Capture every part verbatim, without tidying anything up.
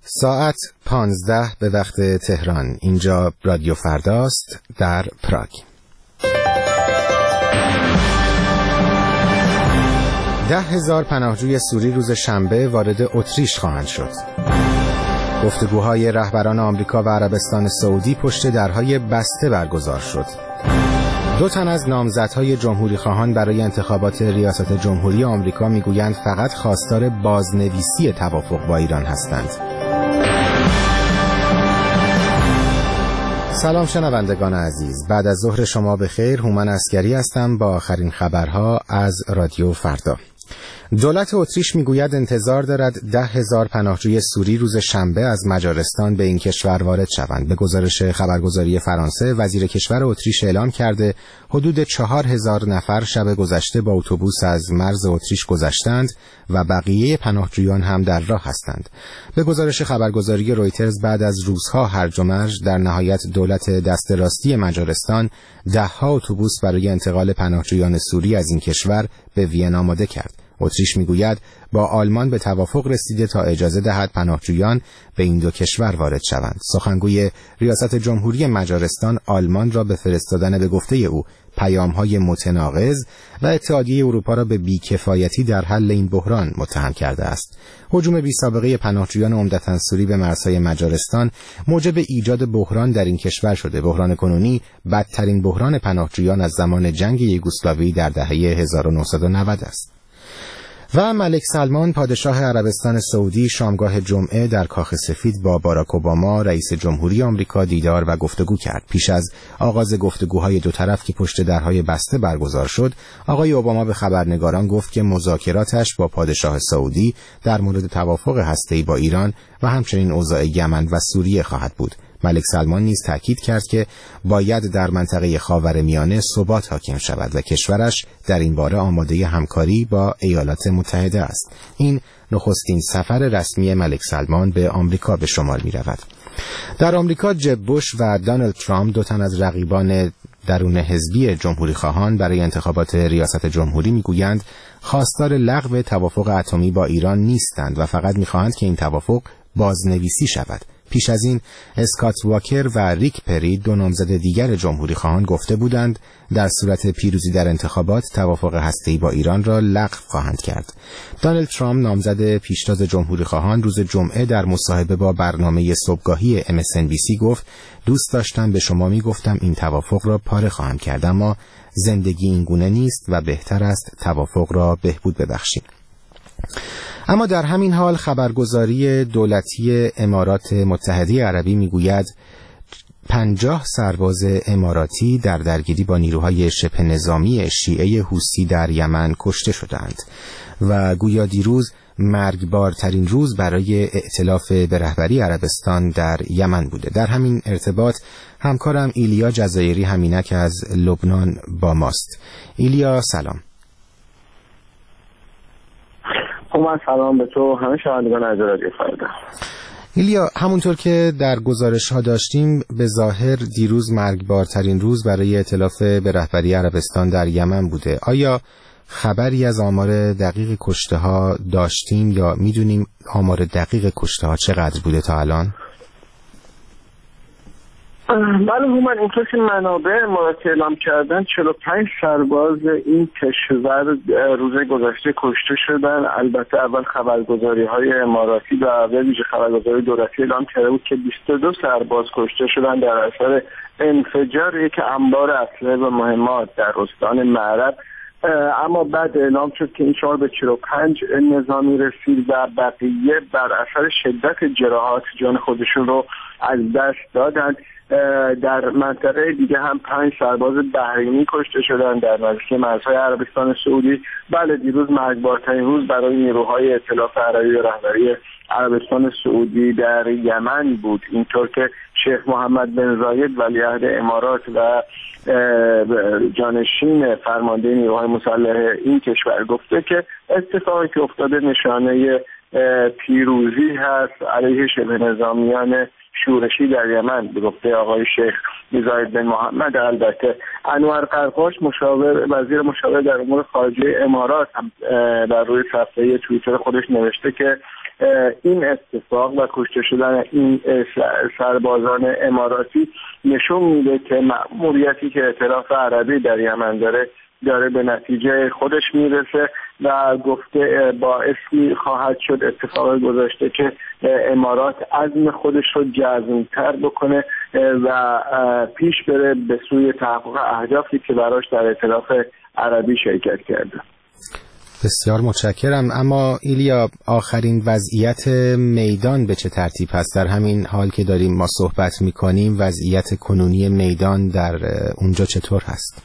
ساعت پانزده به وقت تهران. اینجا رادیو فرداست در پراگ. ده هزار پناهجوی سوری روز شنبه وارد اتریش خواهند شد. گفتگوهای رهبران آمریکا و عربستان سعودی پشت درهای بسته برگزار شد. دو تن از نامزدهای جمهوری خواهان برای انتخابات ریاست جمهوری آمریکا میگویند فقط خواستار بازنویسی توافق با ایران هستند. سلام شنوندگان عزیز، بعد از ظهر شما بخیر. هومن عسکری هستم با آخرین خبرها از رادیو فردا. دولت اتریش میگوید انتظار دارد ده هزار پناهجوی سوری روز شنبه از مجارستان به این کشور وارد شوند. به گزارش خبرگزاری فرانسه، وزیر کشور اتریش اعلام کرده حدود چهار هزار نفر شب گذشته با اتوبوس از مرز اتریش گذشتند و بقیه پناهجویان هم در راه هستند. به گزارش خبرگزاری رویترز، بعد از روزها هرج و مرج، در نهایت دولت دست راستی مجارستان ده‌ها اتوبوس برای انتقال پناهجویان سوری از این کشور به وین آماده کرد. اتریش میگوید با آلمان به توافق رسیده تا اجازه دهد پناهجویان به این دو کشور وارد شوند. سخنگوی ریاست جمهوری مجارستان آلمان را به فرستادن به گفته او پیام‌های متناقض و اتحادیه اروپا را به بی‌کفایتی در حل این بحران متهم کرده است. هجوم بی‌سابقه پناهجویان عمدتاً سوری به مرزهای مجارستان موجب ایجاد بحران در این کشور شده. بحران کنونی بدترین بحران پناهجویان از زمان جنگ یوگسلاوی در دهه هزار و نهصد و نود است. و ملک سلمان پادشاه عربستان سعودی شامگاه جمعه در کاخ سفید با باراک اوباما رئیس جمهوری آمریکا دیدار و گفتگو کرد. پیش از آغاز گفتگوهای دو طرف که پشت درهای بسته برگزار شد، آقای اوباما به خبرنگاران گفت که مذاکراتش با پادشاه سعودی در مورد توافق هسته‌ای با ایران و همچنین اوضاع یمن و سوریه خواهد بود. ملک سلمان نیز تاکید کرد که باید در منطقه خاورمیانه ثبات حاکم شود و کشورش در این باره آماده همکاری با ایالات متحده است. این نخستین سفر رسمی ملک سلمان به آمریکا به شمار می رود. در آمریکا جب بوش و دونالد ترامپ، دو تن از رقیبان درون حزبی جمهوری خواهان برای انتخابات ریاست جمهوری، میگویند خواستار لغو توافق اتمی با ایران نیستند و فقط میخواهند که این توافق بازنویسی شود. پیش از این اسکات واکر و ریک پری، دو نامزد دیگر جمهوری خواهان، گفته بودند در صورت پیروزی در انتخابات توافق هسته‌ای با ایران را لغو خواهند کرد. دونالد ترامپ، نامزد پیشتاز جمهوری خواهان، روز جمعه در مصاحبه با برنامه صبحگاهی ام اس ان بی سی گفت دوست داشتم به شما میگفتم این توافق را پاره خواهم کرد، اما زندگی این گونه نیست و بهتر است توافق را بهبود ببخشیم. اما در همین حال خبرگزاری دولتی امارات متحده عربی میگوید پنجاه سرباز اماراتی در درگیری با نیروهای شبه نظامی شیعه حوثی در یمن کشته شدند و گویا دیروز مرگبارترین روز برای ائتلاف به رهبری عربستان در یمن بوده. در همین ارتباط همکارم ایلیا جزایری همینک از لبنان با ماست. ایلیا سلام. من سلام به تو همه شنوندگان از رادیو فردا. ایلیا، همونطور که در گزارش ها داشتیم به ظاهر دیروز مرگبارترین روز برای ائتلاف به رهبری عربستان در یمن بوده. آیا خبری از آمار دقیق کشته ها داشتیم یا میدونیم آمار دقیق کشته ها چقدر بوده تا الان؟ بله هومن، اینطور که منابع اماراتی اعلام کردن چهل و پنج سرباز این کشور روز گذشته کشته شدن. البته اول خبرگزاری های اماراتی و به ویژه خبرگزاری دولتی اعلام کرده بود که بیست و دو سرباز کشته شدن در اثر انفجار یک انبار اسلحه و مهمات در استان معرب، اما بعد اعلام شد که این شمار به چهل و پنج نظامی رسید و بقیه بر اثر شدت جراحات جان خودشون رو از دست دادند. در منطقه دیگه هم پنج سرباز بحرینی کشته شدن در نزدیکی مرزهای عربستان سعودی. بله، دیروز مرگبارترین روز برای نیروهای ائتلاف عربی و رهبری عربستان سعودی در یمن بود. اینطور که شیخ محمد بن زاید ولیعهد امارات و جانشین فرمانده نیروهای مسلح این کشور گفته که اتفاقی که افتاده نشانه پیروزی هست علیه شبه نظامیان شورشی در یمن. به گفته آقای شیخ زاید بن محمد. البته انور قرقاش مشاور وزیر مشاور در امور خارجه امارات هم در روی صفحه توییتر خودش نوشته که این اتفاق و کشته شدن این سربازان اماراتی نشون میده که مأموریتی که ائتلاف عربی در یمن داره داره به نتیجه خودش میرسه و گفته باعثی خواهد شد اتفاق گذاشته که امارات عزم خودش رو جزم‌تر بکنه و پیش بره به سوی تحقق اهدافی که براش در ائتلاف عربی شرکت کرده. بسیار متشکرم. اما ایلیا، آخرین وضعیت میدان به چه ترتیب هست؟ در همین حال که داریم ما صحبت میکنیم وضعیت کنونی میدان در اونجا چطور هست؟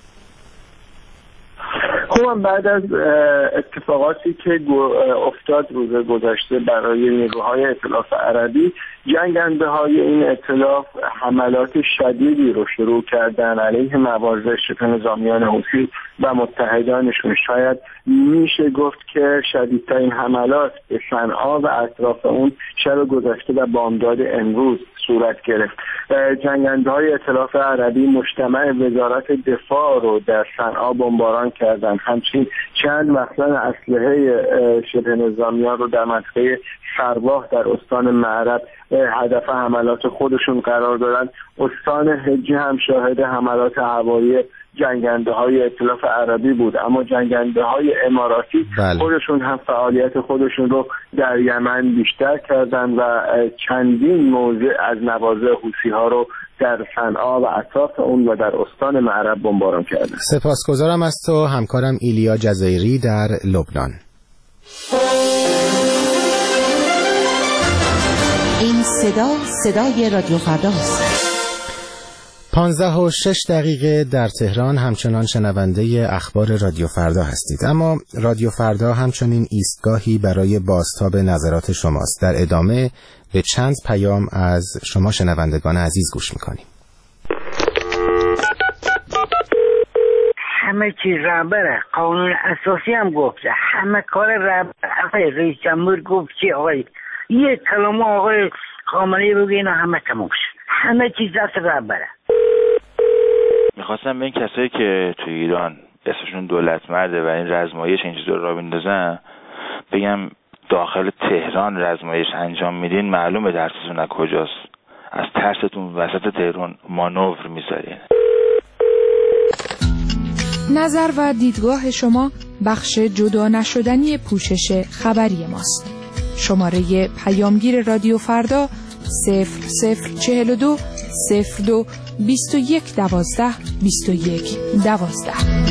خب بعد از اتفاقاتی که افتاد روز گذشته برای نیروهای ائتلاف عربی، جنگنده های این ائتلاف حملات شدیدی رو شروع کردن علیه مواضع شبه نظامیان حوثی و متحدانشون. شاید میشه گفت که شدیدترین حملات به صنعا و اطراف اون شب گذشته و بامداد امروز صورت گرفت. جنگنده های ائتلاف عربی مجتمع وزارت دفاع رو در صنعا بمباران کردن. همچنین چند مخزن اسلحه شبه نظامیان رو در منطقه سرباح در استان معرب هدف حملات خودشون قرار دادن. استان حجه هم شاهد حملات هوایی جنگنده های ائتلاف عربی بود، اما جنگنده های اماراتی بله. خودشون هم فعالیت خودشون رو در یمن بیشتر کردن و چندین موضع از مواضع حوثی ها رو در صنعا و اطراف اون و در استان معرب بمباران کردن. سپاسگزارم از تو همکارم ایلیا جزایری در لبنان. این صدا صدای رادیو فرداست. پانزده و شش دقیقه در تهران. همچنان شنونده اخبار رادیو فردا هستید، اما رادیو فردا همچنین ایستگاهی برای بازتاب نظرات شماست. در ادامه به چند پیام از شما شنوندگان عزیز گوش میکنیم. همه چیز رهبره، قانون اساسی هم گفته، همه کار رهبره. آقای رئیس جمهور گفت چی؟ آقای یک کلمه آقای خامنه‌ای بگین و همه تموم شد. همه چیز دست رهبره. میخواستم به این کسایی که توی ایران اسمشون دولت مرده و این رزمایش این چیزا رو بندازن بگم داخل تهران رزمایش انجام میدین، معلومه درستون از کجاست. از ترستون وسط تهران مانور میذارین. نظر و دیدگاه شما بخش جدا نشدنی پوشش خبری ماست. شماره پیامگیر رادیو فردا صفر صفر چهل و دو صفر دو بیست و یک دوازده بیست و یک دوازده.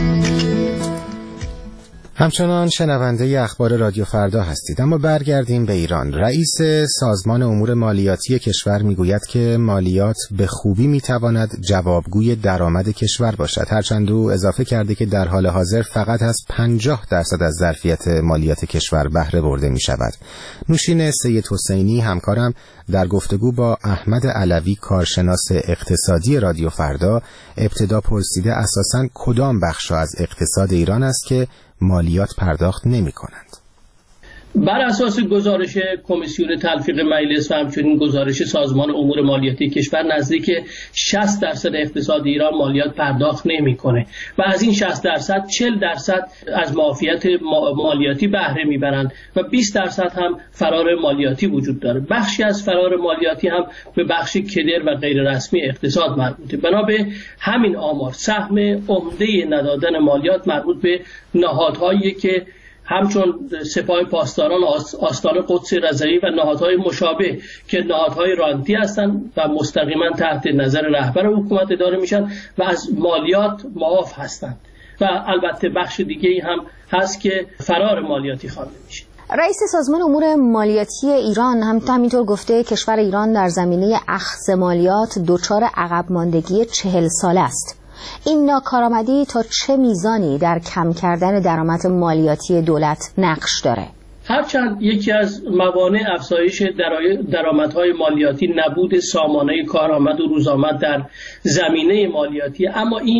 همچنان شنونده اخبار رادیو فردا هستید، اما برگردیم به ایران. رئیس سازمان امور مالیاتی کشور میگوید که مالیات به خوبی میتواند جوابگوی درآمد کشور باشد، هرچند او اضافه کرده که در حال حاضر فقط از پنجاه درصد از ظرفیت مالیات کشور بهره برده می شود. نوشین سید حسینی همکارم در گفتگو با احمد علوی کارشناس اقتصادی رادیو فردا ابتدا پرسیده اساساً کدام بخش‌ها از اقتصاد ایران است که مالیات پرداخت نمی کنند. بر اساس گزارش کمیسیون تلفیق مجلس و همچنین گزارش سازمان امور مالیاتی کشور نزدیک شصت درصد اقتصاد ایران مالیات پرداخت نمیکنه و از این شصت درصد چهل درصد از معافیت مالیاتی بهره میبرند و بیست درصد هم فرار مالیاتی وجود داره. بخشی از فرار مالیاتی هم به بخش کدر و غیر رسمی اقتصاد مربوطه. بنا به همین آمار سهم عمده ندادن مالیات مربوط به نهادهایی که همچون سپاه پاسداران آستان قدس رضوی و نهادهای مشابه که نهادهای رانتی هستند و مستقیما تحت نظر رهبر حکومت اداره میشن و از مالیات معاف هستند و البته بخش دیگه‌ای هم هست که فرار مالیاتی خوانده میشه. رئیس سازمان امور مالیاتی ایران هم همینطور گفته کشور ایران در زمینه اخذ مالیات دچار عقب ماندگی چهل ساله است. این ناکارآمدی تا چه میزانی در کم کردن درآمد مالیاتی دولت نقش داره؟ هرچند یکی از موانع افزایش درآمدهای مالیاتی نبود سامانه کارآمد و روزآمد در زمینه مالیاتی، اما این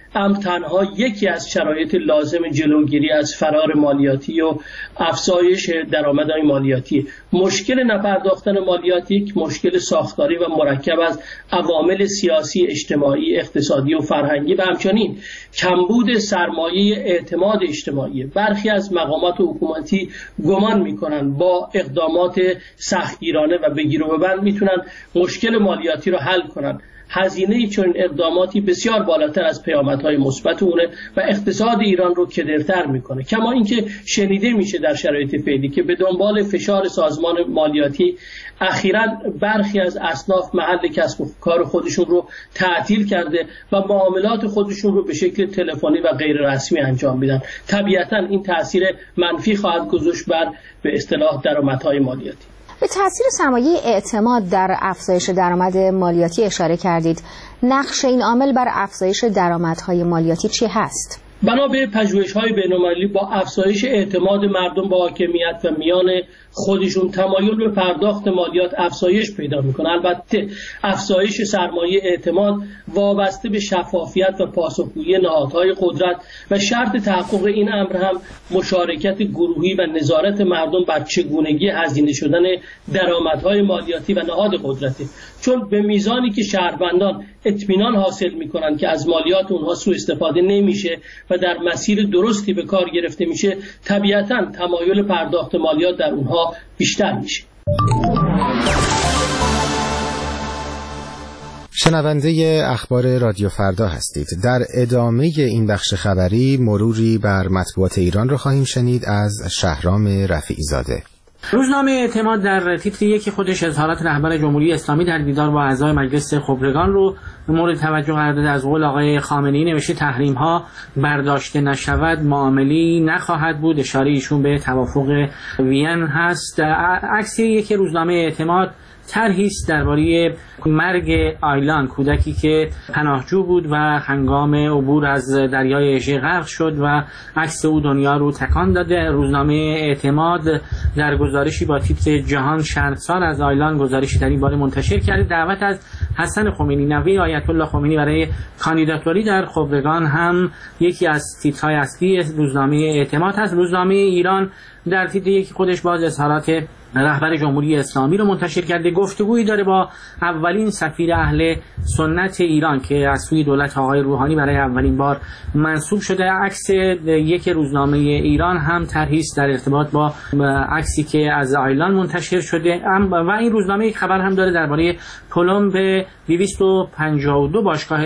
امر تنها یکی از شرایط لازم جلوگیری از فرار مالیاتی و افزایش درآمدهای مالیاتی. مشکل نپرداختن مالیاتی مشکل ساختاری و مرکب از عوامل سیاسی، اجتماعی، اقتصادی و فرهنگی و همچنین کمبود سرمایه اعتماد اجتماعی. برخی از مقامات حکومتی گمان می‌کنند با اقدامات سختگیرانه و بگیر و ببند میتونن مشکل مالیاتی رو حل کنن. هزینه چون اقداماتی بسیار بالاتر از پیامدهای مثبت اونه و اقتصاد ایران رو کدرتر میکنه. کما اینکه شنیده میشه در شرایط فعلی که به دنبال فشار سازمان مالیاتی اخیراً برخی از اصناف محل کسب و کار خودشون رو تعطیل کرده و معاملات خودشون رو به شکل تلفنی و غیر رسمی انجام میدن. طبیعتاً این تاثیر منفی خواهد گذاشت بر به اصطلاح درآمدهای مالیاتی. به تاثیر سرمایه اعتماد در افزایش درآمد مالیاتی اشاره کردید. نقش این عامل بر افزایش درآمدهای مالیاتی چی هست؟ بنا به پژوهش‌های بین‌المللی با افزایش اعتماد مردم با حاکمیت و میان خودشون تمایل به پرداخت مالیات افزایش پیدا میکنه. البته افزایش سرمایه اعتماد وابسته به شفافیت و پاسخگویی نهادهای قدرت و شرط تحقق این امر هم مشارکت گروهی و نظارت مردم بر چگونگی هزینه شدن درآمدهای مالیاتی و نهاد قدرتی. چون به میزانی که شهروندان اطمینان حاصل میکنن که از مالیات اونها سوء استفاده نمیشه و در مسیر درستی به کار گرفته میشه، طبیعتاً تمایل پرداخت مالیات در اونها بیشتر میشه. شنونده اخبار رادیو فردا هستید. در ادامه این بخش خبری مروری بر مطبوعات ایران رو خواهیم شنید از شهرام رفیعی زاده. روزنامه اعتماد در تیتر یکی خودش اظهارات رهبر جمهوری اسلامی در دیدار با اعضای مجلس خبرگان رو مورد توجه قرار داده. از قول آقای خامنه‌ای نوشته تحریم ها برداشته نشود معاملی نخواهد بود. اشاره ایشون به توافق وین هست. عکس یک روزنامه اعتماد طرحی است درباره مرگ آیلان، کودکی که پناهجو بود و هنگام عبور از دریای اژه غرق شد و عکس او دنیا رو تکان داده. روزنامه اعتماد در گزارشی با تیتر جهان شرمسار از آیلان گزارشی در این باره منتشر کرده. دعوت از حسن خمینی نوه آیت الله خمینی برای کاندیداتوری در خبرگان هم یکی از تیترهای اصلی روزنامه اعتماد هست. روزنامه ایران در تیتر یکی خودش باز اظهارات رهبر جمهوری اسلامی رو منتشر کرده. گفتگویی داره با اولین سفیر اهل سنت ایران که از سوی دولت آقای روحانی برای اولین بار منصوب شده. عکس یک روزنامه ایران هم طرحی است در ارتباط با عکسی که از آیلان منتشر شده و این روزنامه یک خبر هم داره درباره کلمب دویست و پنجاه و دو باشگاه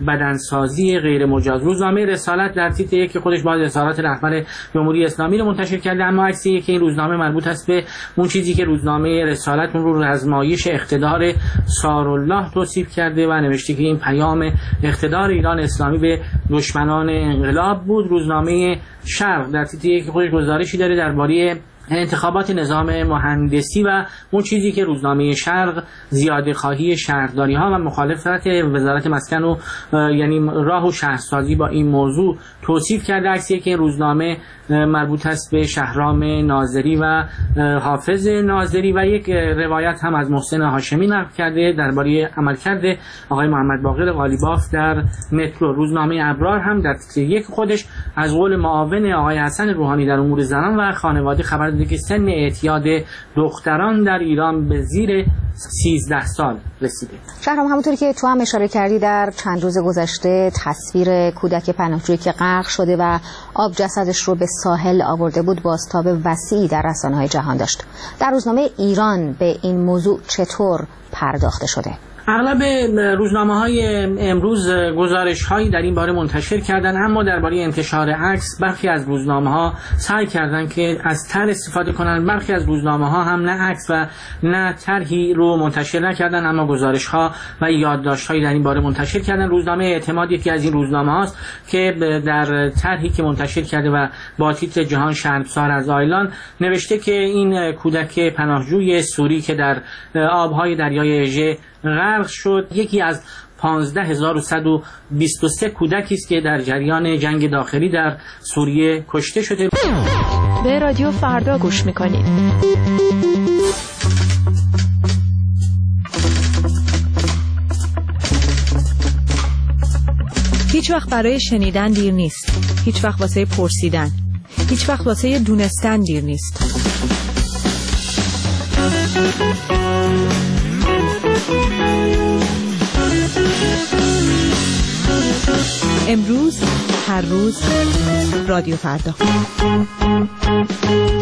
بدنسازی غیر مجاز. روزنامه رسالت در تیتر یک خودش باز اظهارات رهبر جمهوری اسلامی رو منتشر کرده، اما عکسی که این روزنامه مربوط است به اون چیزی که روزنامه رسالت اون رو رزمایش اقتدار سارالله توصیف کرده و نوشته که این پیام اقتدار ایران اسلامی به دشمنان انقلاب بود. روزنامه شرق در تیتر یک خودش گزارشی داره درباره انتخابات نظام مهندسی و اون چیزی که روزنامه شرق زیاده خواهی شهرداری ها و مخالفت وزارت مسکن و یعنی راه و شهرسازی با این موضوع توصیف کرده. عکسی که این روزنامه مربوط است به شهرام ناظری و حافظ ناظری و یک روایت هم از محسن هاشمی نقل کرده درباره عملکرد آقای محمد باقر قالیباف در مترو. روزنامه ابرار هم در تیتر یک خودش از قول معاون آقای حسن روحانی در امور زنان و خانواده خبر داده که سن اعتیاد دختران در ایران به زیر سیزده سال رسیده. شهرام، همونطوری که تو هم اشاره کردی در چند روز گذشته تصویر کودک پناهجویی که غرق شده و آب جسدش رو به ساحل آورده بود بازتاب وسیعی در رسانه‌های جهان داشت. در روزنامه ایران به این موضوع چطور پرداخته شده؟ اغلب روزنامه‌های امروز گزارش‌هایی در این باره منتشر کردن، اما درباره انتشار عکس برخی از روزنامه‌ها سعی کردند که از طرح استفاده کنند. برخی از روزنامه‌ها هم نه عکس و نه طرحی رو منتشر نکردن، اما گزارش‌ها و یادداشت‌هایی در این باره منتشر کردن. روزنامه اعتماد یکی از این روزنامه‌هاست که در طرحی که منتشر کرده و با تیتر جهان شرمسار از آیلان نوشته که این کودک پناهجوی سوری که در آب‌های دریای اژه غرق شد یکی از پانزده هزار و صد و بیست و سه کودکی است که در جریان جنگ داخلی در سوریه کشته شده. به رادیو فردا گوش میکنید. هیچ هیچ وقت برای شنیدن دیر نیست، هیچ وقت واسه پرسیدن، هیچ وقت واسه دونستن دیر نیست. امروز، هر روز، رادیو فردا.